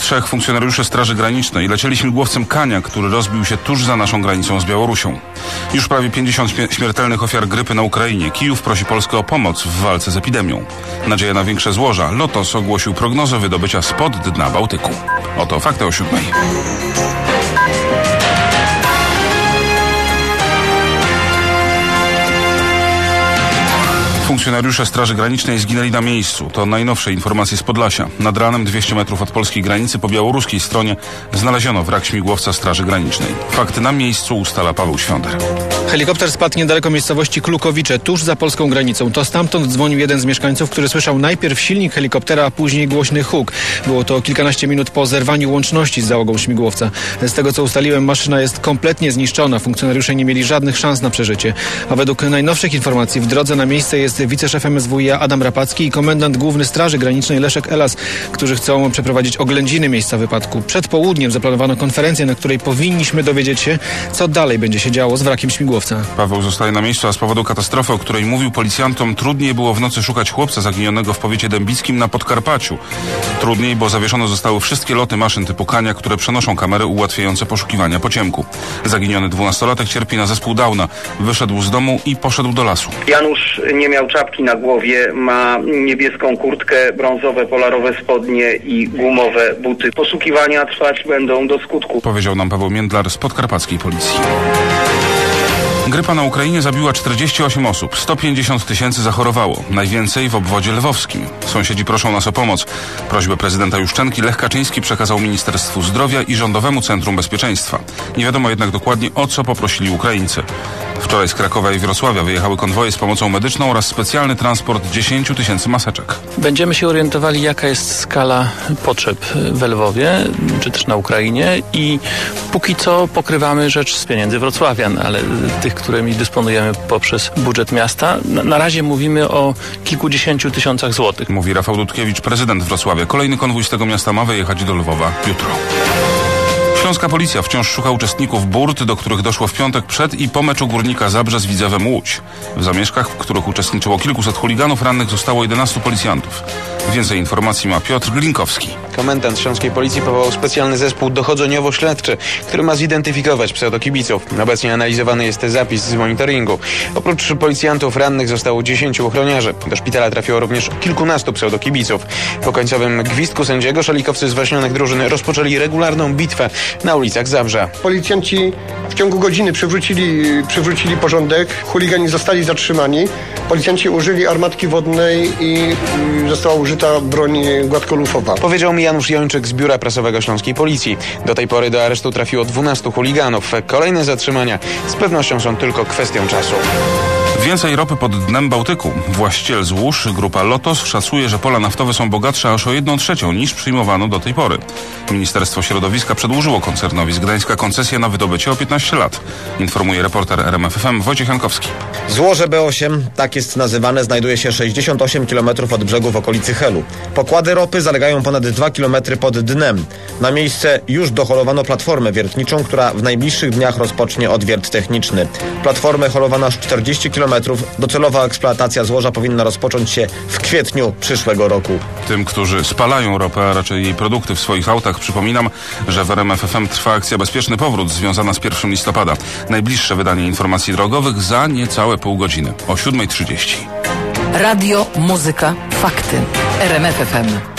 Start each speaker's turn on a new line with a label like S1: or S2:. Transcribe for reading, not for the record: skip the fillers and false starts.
S1: 3 funkcjonariuszy Straży Granicznej lecieli śmigłowcem Kania, który rozbił się tuż za naszą granicą z Białorusią. Już prawie 50 śmiertelnych ofiar grypy na Ukrainie. Kijów prosi Polskę o pomoc w walce z epidemią. Nadzieja na większe złoża. Lotos ogłosił prognozę wydobycia spod dna Bałtyku. Oto fakty o 7. Funkcjonariusze Straży Granicznej zginęli na miejscu. To najnowsze informacje z Podlasia. Nad ranem 200 metrów od polskiej granicy po białoruskiej stronie znaleziono wrak śmigłowca Straży Granicznej. Fakty na miejscu ustala Paweł Świąder.
S2: Helikopter spadł niedaleko miejscowości Klukowice, tuż za polską granicą. To stamtąd dzwonił jeden z mieszkańców, który słyszał najpierw silnik helikoptera, a później głośny huk. Było to kilkanaście minut po zerwaniu łączności z załogą śmigłowca. Z tego co ustaliłem, maszyna jest kompletnie zniszczona. Funkcjonariusze nie mieli żadnych szans na przeżycie. A według najnowszych informacji w drodze na miejsce jest wiceszef MSWiA Adam Rapacki i komendant główny Straży Granicznej Leszek Elas, którzy chcą przeprowadzić oględziny miejsca wypadku. Przed południem zaplanowano konferencję, na której powinniśmy dowiedzieć się, co dalej będzie się działo z wrakiem śmigłowca.
S1: Paweł zostaje na miejscu, a z powodu katastrofy, o której mówił policjantom, trudniej było w nocy szukać chłopca zaginionego w powiecie dębickim na Podkarpaciu. Trudniej, bo zawieszone zostały wszystkie loty maszyn typu Kania, które przenoszą kamery ułatwiające poszukiwania po ciemku. Zaginiony 12-latek cierpi na zespół Downa. Wyszedł z domu i poszedł do lasu.
S3: Janusz nie miał czapki na głowie, ma niebieską kurtkę, brązowe polarowe spodnie i gumowe buty. Poszukiwania trwać będą do skutku,
S1: powiedział nam Paweł Międlar z podkarpackiej policji. Grypa na Ukrainie zabiła 48 osób, 150 000 zachorowało, najwięcej w obwodzie lwowskim. Sąsiedzi proszą nas o pomoc. Prośbę prezydenta Juszczenki Lech Kaczyński przekazał Ministerstwu Zdrowia i Rządowemu Centrum Bezpieczeństwa. Nie wiadomo jednak dokładnie, o co poprosili Ukraińcy. Wczoraj z Krakowa i Wrocławia wyjechały konwoje z pomocą medyczną oraz specjalny transport 10 000 maseczek.
S4: Będziemy się orientowali, jaka jest skala potrzeb w Lwowie, czy też na Ukrainie i póki co pokrywamy rzecz z pieniędzy wrocławian, ale tych, którymi dysponujemy poprzez budżet miasta. Na razie mówimy o kilkudziesięciu tysiącach złotych.
S1: Mówi Rafał Dudkiewicz, prezydent Wrocławia. Kolejny konwój z tego miasta ma wyjechać do Lwowa jutro. Śląska policja wciąż szuka uczestników burt, do których doszło w piątek przed i po meczu Górnika Zabrze z Widzewem Łódź. W zamieszkach, w których uczestniczyło kilkuset chuliganów, rannych zostało 11 policjantów. Więcej informacji ma Piotr Glinkowski.
S5: Komendant śląskiej policji powołał specjalny zespół dochodzeniowo-śledczy, który ma zidentyfikować pseudokibiców. Obecnie analizowany jest zapis z monitoringu. Oprócz policjantów rannych zostało 10 ochroniarzy. Do szpitala trafiło również kilkunastu pseudokibiców. Po końcowym gwizdku sędziego szalikowcy z waśnionych drużyn rozpoczęli regularną bitwę na ulicach Zabrza.
S6: Policjanci w ciągu godziny przywrócili porządek, chuligani zostali zatrzymani, policjanci użyli armatki wodnej i została użyta broń gładkolufowa.
S5: Powiedział mi Janusz Jończyk z Biura Prasowego Śląskiej Policji. Do tej pory do aresztu trafiło 12 chuliganów. Kolejne zatrzymania z pewnością są tylko kwestią czasu.
S1: Więcej ropy pod dnem Bałtyku. Właściciel złóż, grupa Lotos, szacuje, że pola naftowe są bogatsze aż o 1/3 niż przyjmowano do tej pory. Ministerstwo Środowiska przedłużyło koncernowi z Gdańska koncesję na wydobycie o 15 lat. Informuje reporter RMF FM Wojciech Jankowski.
S7: Złoże B8, tak jest nazywane, znajduje się 68 km od brzegu w okolicy Helu. Pokłady ropy zalegają ponad 2 km pod dnem. Na miejsce już doholowano platformę wiertniczą, która w najbliższych dniach rozpocznie odwiert techniczny. Platformę holowana aż 40 km. Docelowa eksploatacja złoża powinna rozpocząć się w kwietniu przyszłego roku.
S1: Tym, którzy spalają ropę, a raczej jej produkty w swoich autach, przypominam, że w RMF FM trwa akcja Bezpieczny Powrót związana z 1 listopada. Najbliższe wydanie informacji drogowych za niecałe pół godziny o 7:30.
S8: Radio, muzyka, fakty. RMF FM.